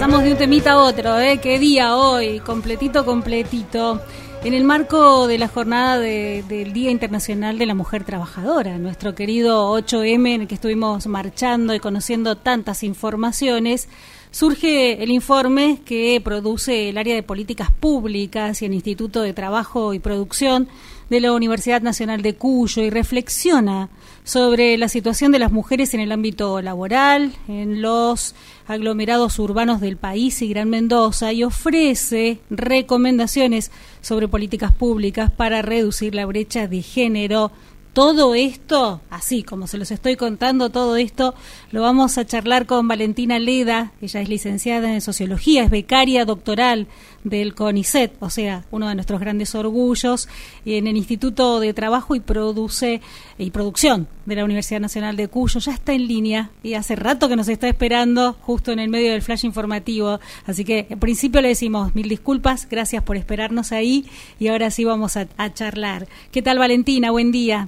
Pasamos de un temita a otro, ¿Qué día hoy? Completito, completito. En el marco de la jornada del Día Internacional de la Mujer Trabajadora, nuestro querido 8M, en el que estuvimos marchando y conociendo tantas informaciones, surge el informe que produce el área de políticas públicas y el Instituto de Trabajo y Producción de la Universidad Nacional de Cuyo y reflexiona sobre la situación de las mujeres en el ámbito laboral, en los aglomerados urbanos del país y Gran Mendoza, y ofrece recomendaciones sobre políticas públicas para reducir la brecha de género. Todo esto, así como se los estoy contando, todo esto lo vamos a charlar con Valentina Leda. Ella es licenciada en Sociología, es becaria doctoral del CONICET, o sea, uno de nuestros grandes orgullos, en el Instituto de Trabajo y Producción de la Universidad Nacional de Cuyo. Ya está en línea y hace rato que nos está esperando justo en el medio del flash informativo. Así que en principio le decimos mil disculpas, gracias por esperarnos ahí y ahora sí vamos a charlar. ¿Qué tal, Valentina? Buen día.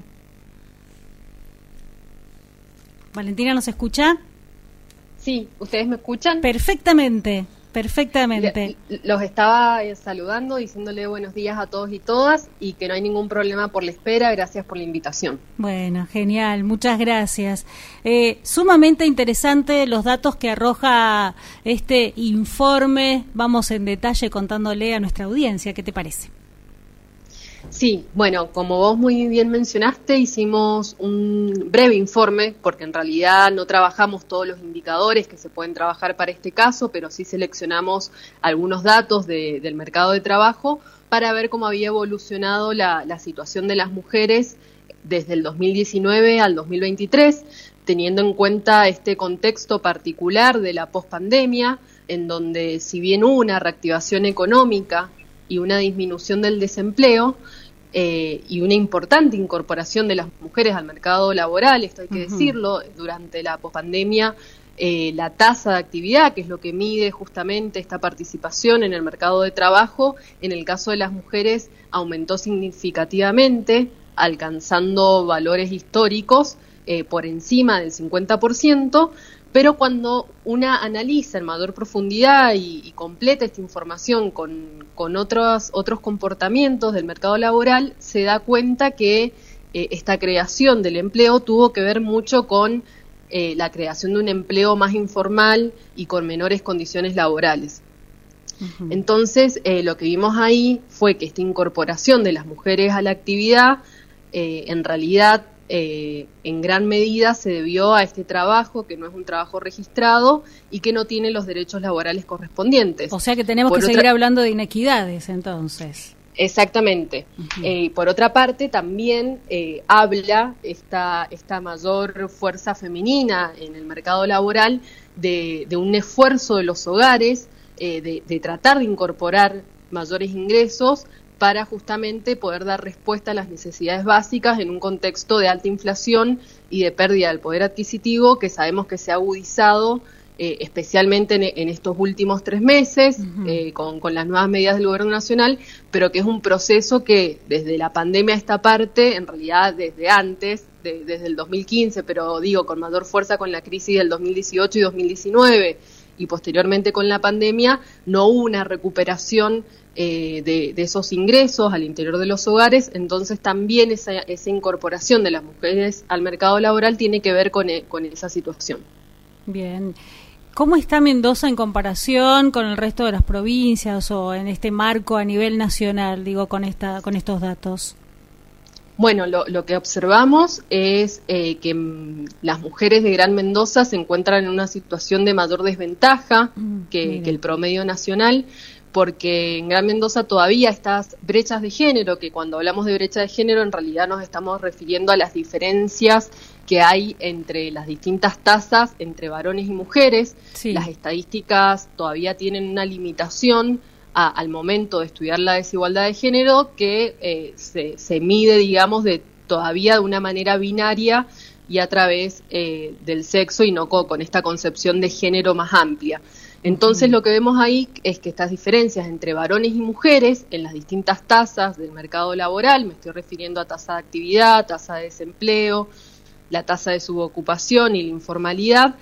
Valentina, ¿nos escucha? Sí, ¿ustedes me escuchan? Perfectamente. Los estaba saludando, diciéndole buenos días a todos y todas y que no hay ningún problema por la espera. Gracias por la invitación. Bueno, genial, muchas gracias. Sumamente interesante los datos que arroja este informe. Vamos en detalle contándole a nuestra audiencia. ¿Qué te parece? Sí, bueno, como vos muy bien mencionaste, hicimos un breve informe, porque en realidad no trabajamos todos los indicadores que se pueden trabajar para este caso, pero sí seleccionamos algunos datos del mercado de trabajo para ver cómo había evolucionado la situación de las mujeres desde el 2019 al 2023, teniendo en cuenta este contexto particular de la pospandemia, en donde si bien hubo una reactivación económica y una disminución del desempleo y una importante incorporación de las mujeres al mercado laboral, esto hay que decirlo, durante la pospandemia la tasa de actividad, que es lo que mide justamente esta participación en el mercado de trabajo, en el caso de las mujeres aumentó significativamente, alcanzando valores históricos por encima del 50%, pero cuando una analiza en mayor profundidad y completa esta información con otros comportamientos del mercado laboral, se da cuenta que esta creación del empleo tuvo que ver mucho con la creación de un empleo más informal y con menores condiciones laborales. Uh-huh. Entonces, lo que vimos ahí fue que esta incorporación de las mujeres a la actividad, en realidad, en gran medida se debió a este trabajo, que no es un trabajo registrado y que no tiene los derechos laborales correspondientes. O sea que tenemos que seguir hablando de inequidades, entonces. Exactamente. Uh-huh. Por otra parte, también habla esta mayor fuerza femenina en el mercado laboral de un esfuerzo de los hogares de tratar de incorporar mayores ingresos para justamente poder dar respuesta a las necesidades básicas en un contexto de alta inflación y de pérdida del poder adquisitivo que sabemos que se ha agudizado especialmente en estos últimos 3 meses, uh-huh. Con las nuevas medidas del Gobierno Nacional, pero que es un proceso que desde la pandemia a esta parte, en realidad desde antes, desde el 2015, pero digo con mayor fuerza con la crisis del 2018 y 2019, y posteriormente con la pandemia, no hubo una recuperación de esos ingresos al interior de los hogares. Entonces también esa incorporación de las mujeres al mercado laboral tiene que ver con esa situación. Bien. ¿Cómo está Mendoza en comparación con el resto de las provincias o en este marco a nivel nacional, digo, con estos datos? Bueno, lo que observamos es que las mujeres de Gran Mendoza se encuentran en una situación de mayor desventaja que el promedio nacional, porque en Gran Mendoza todavía estas brechas de género, que cuando hablamos de brecha de género en realidad nos estamos refiriendo a las diferencias que hay entre las distintas tasas entre varones y mujeres. Sí. Las estadísticas todavía tienen una limitación al momento de estudiar la desigualdad de género que se mide, digamos, todavía de una manera binaria y a través del sexo y no con esta concepción de género más amplia. Entonces lo que vemos ahí es que estas diferencias entre varones y mujeres en las distintas tasas del mercado laboral, me estoy refiriendo a tasa de actividad, tasa de desempleo, la tasa de subocupación y la informalidad,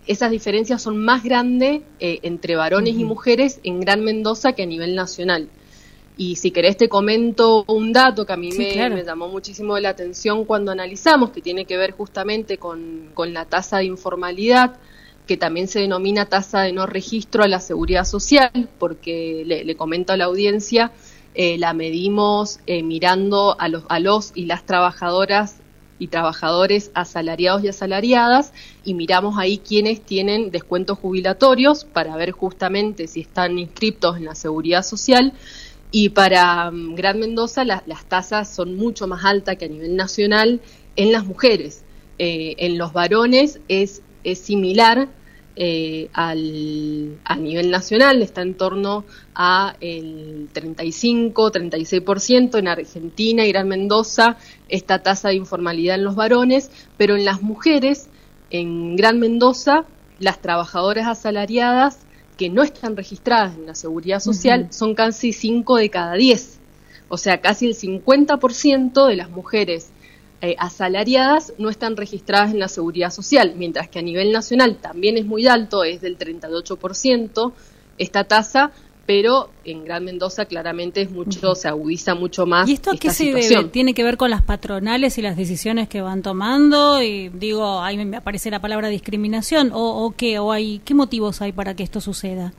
esas diferencias son más grandes entre varones y mujeres en Gran Mendoza que a nivel nacional. Y si querés te comento un dato que a mí me llamó muchísimo la atención cuando analizamos, que tiene que ver justamente con la tasa de informalidad, que también se denomina tasa de no registro a la seguridad social, porque le comento a la audiencia, la medimos mirando a los y las trabajadoras y trabajadores asalariados y asalariadas, y miramos ahí quiénes tienen descuentos jubilatorios para ver justamente si están inscriptos en la seguridad social. Y para Gran Mendoza las tasas son mucho más altas que a nivel nacional en las mujeres. En los varones es similar a nivel nacional, está en torno a el 35-36%. En Argentina y Gran Mendoza esta tasa de informalidad en los varones, pero en las mujeres, en Gran Mendoza, las trabajadoras asalariadas que no están registradas en la seguridad social son casi 5 de cada 10. O sea, casi el 50% de las mujeres asalariadas no están registradas en la seguridad social, mientras que a nivel nacional también es muy alto, es del 38% esta tasa, pero en Gran Mendoza claramente es mucho, se agudiza mucho más. ¿Y esto a qué se debe? ¿Tiene que ver con las patronales y las decisiones que van tomando? Y digo, ahí me aparece la palabra discriminación, ¿o qué? ¿O qué motivos hay para que esto suceda?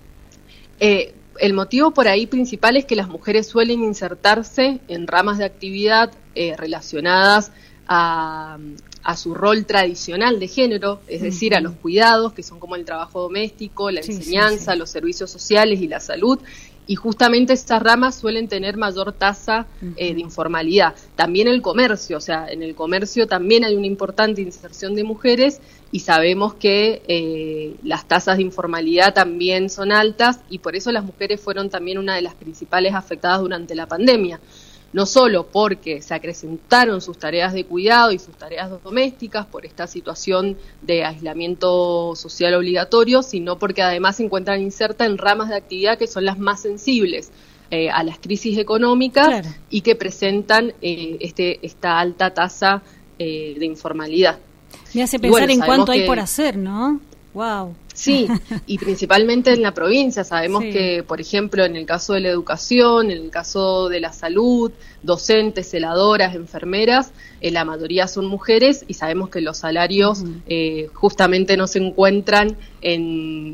El motivo por ahí principal es que las mujeres suelen insertarse en ramas de actividad relacionadas a su rol tradicional de género, es decir, a los cuidados, que son como el trabajo doméstico, la enseñanza, los servicios sociales y la salud, y justamente estas ramas suelen tener mayor tasa de informalidad. También el comercio, o sea, en el comercio también hay una importante inserción de mujeres, y sabemos que las tasas de informalidad también son altas, y por eso las mujeres fueron también una de las principales afectadas durante la pandemia. No solo porque se acrecentaron sus tareas de cuidado y sus tareas domésticas por esta situación de aislamiento social obligatorio, sino porque además se encuentran insertas en ramas de actividad que son las más sensibles a las crisis económicas y que presentan esta alta tasa de informalidad. Me hace pensar en cuánto hay por hacer, ¿no? ¡Wow! Sí, y principalmente en la provincia. Sabemos que, por ejemplo, en el caso de la educación, en el caso de la salud, docentes, celadoras, enfermeras, la mayoría son mujeres, y sabemos que los salarios justamente no se encuentran en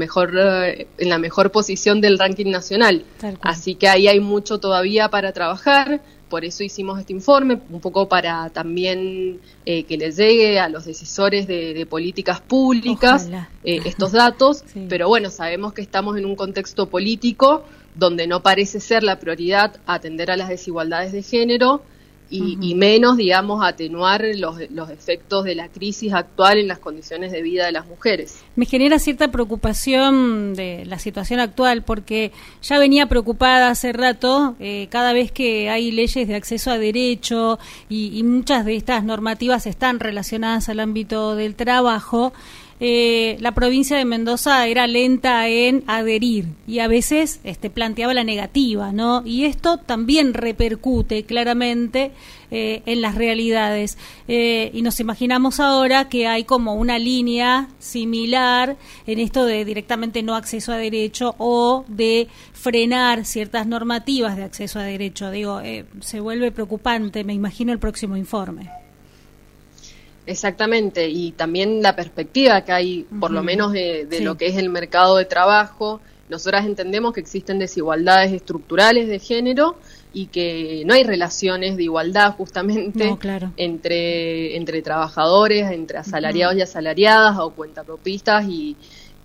la mejor posición del ranking nacional. Así que ahí hay mucho todavía para trabajar. Por eso hicimos este informe, un poco para también que les llegue a los decisores de políticas públicas estos datos, pero bueno, sabemos que estamos en un contexto político donde no parece ser la prioridad atender a las desigualdades de género y menos, digamos, atenuar los efectos de la crisis actual en las condiciones de vida de las mujeres. Me genera cierta preocupación de la situación actual, porque ya venía preocupada hace rato, cada vez que hay leyes de acceso a derecho y muchas de estas normativas están relacionadas al ámbito del trabajo. La provincia de Mendoza era lenta en adherir y a veces planteaba la negativa, ¿no? Y esto también repercute claramente en las realidades. Y nos imaginamos ahora que hay como una línea similar en esto de directamente no acceso a derecho o de frenar ciertas normativas de acceso a derecho. Digo, se vuelve preocupante, me imagino el próximo informe. Exactamente, y también la perspectiva que hay, por lo menos de lo que es el mercado de trabajo. Nosotras entendemos que existen desigualdades estructurales de género y que no hay relaciones de igualdad justamente entre trabajadores, entre asalariados y asalariadas o cuentapropistas y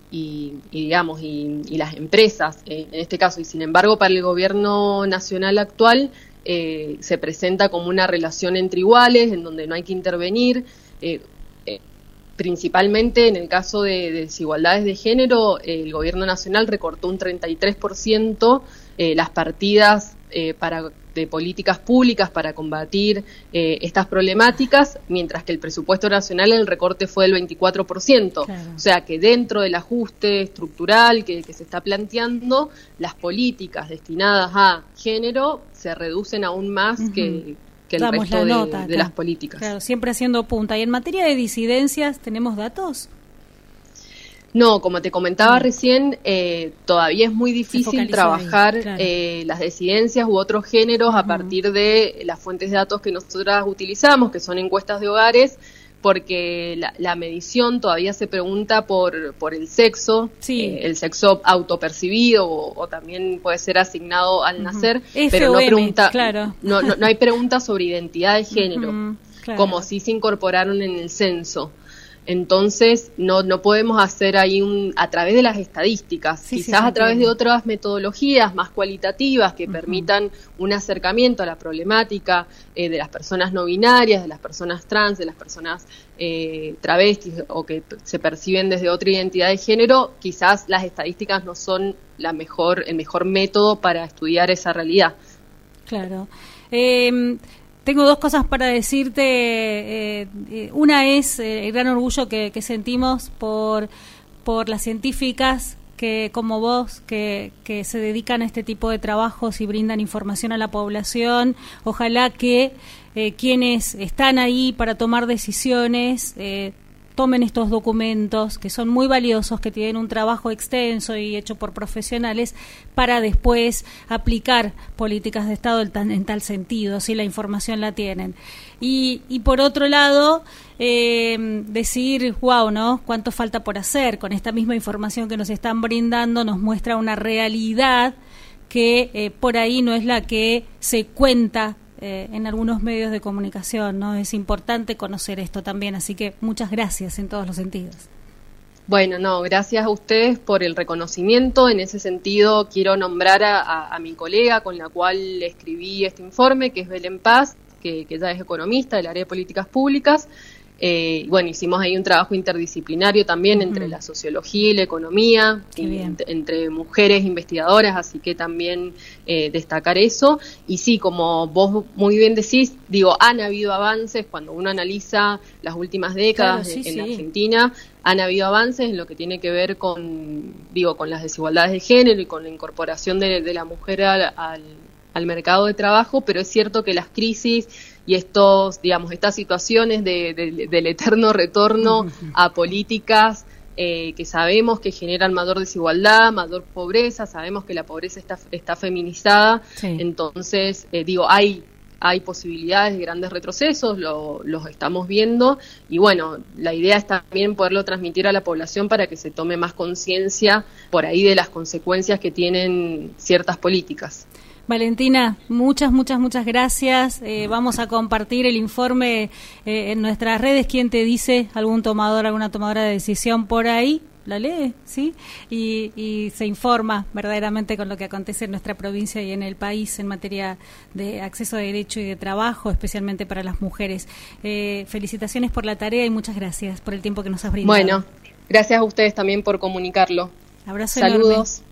las empresas en este caso. Y sin embargo, para el gobierno nacional actual se presenta como una relación entre iguales en donde no hay que intervenir. Principalmente en el caso de desigualdades de género, el gobierno nacional recortó un 33% las partidas de políticas públicas para combatir estas problemáticas, mientras que el presupuesto nacional el recorte fue del 24%. O sea que dentro del ajuste estructural que se está planteando, las políticas destinadas a género se reducen aún más que el resto de las políticas. Claro, siempre haciendo punta. ¿Y en materia de disidencias tenemos datos? No, como te comentaba recién, todavía es muy difícil trabajar ahí, claro. Las disidencias u otros géneros a partir de las fuentes de datos que nosotras utilizamos, que son encuestas de hogares, porque la medición todavía se pregunta por el sexo, el sexo autopercibido o también puede ser asignado al nacer, pero no pregunta, claro. no hay preguntas sobre identidad de género, claro. como si se incorporaron en el censo. Entonces, no podemos hacer ahí a través de las estadísticas, quizás a través de otras metodologías más cualitativas que permitan un acercamiento a la problemática de las personas no binarias, de las personas trans, de las personas travestis o que se perciben desde otra identidad de género. Quizás las estadísticas no son el mejor método para estudiar esa realidad. Claro. Tengo dos cosas para decirte. Una es el gran orgullo que sentimos por las científicas que, como vos, que se dedican a este tipo de trabajos y brindan información a la población. Ojalá que quienes están ahí para tomar decisiones tomen estos documentos que son muy valiosos, que tienen un trabajo extenso y hecho por profesionales para después aplicar políticas de Estado en tal sentido, si la información la tienen. Y por otro lado, decir, wow, ¿no? ¿Cuánto falta por hacer? Con esta misma información que nos están brindando nos muestra una realidad que por ahí no es la que se cuenta en algunos medios de comunicación, ¿no? Es importante conocer esto también, así que muchas gracias en todos los sentidos. Bueno, gracias a ustedes por el reconocimiento. En ese sentido, quiero nombrar a mi colega con la cual escribí este informe, que es Belén Paz, que ya es economista del área de políticas públicas. Bueno, hicimos ahí un trabajo interdisciplinario también entre la sociología y la economía, entre mujeres investigadoras, así que también destacar eso. Y sí, como vos muy bien decís, han habido avances cuando uno analiza las últimas décadas en la Argentina, han habido avances en lo que tiene que ver con las desigualdades de género y con la incorporación de la mujer al mercado de trabajo, pero es cierto que las crisis y estas situaciones del eterno retorno a políticas que sabemos que generan mayor desigualdad, mayor pobreza, sabemos que la pobreza está feminizada, entonces hay posibilidades de grandes retrocesos, los estamos viendo, y bueno, la idea es también poderlo transmitir a la población para que se tome más conciencia por ahí de las consecuencias que tienen ciertas políticas. Valentina, muchas gracias. Vamos a compartir el informe en nuestras redes. ¿Quién te dice? ¿Algún tomador, alguna tomadora de decisión por ahí? La lee, ¿sí? Y se informa verdaderamente con lo que acontece en nuestra provincia y en el país en materia de acceso a derecho y de trabajo, especialmente para las mujeres. Felicitaciones por la tarea y muchas gracias por el tiempo que nos has brindado. Bueno, gracias a ustedes también por comunicarlo. Abrazo Saludos. Enorme.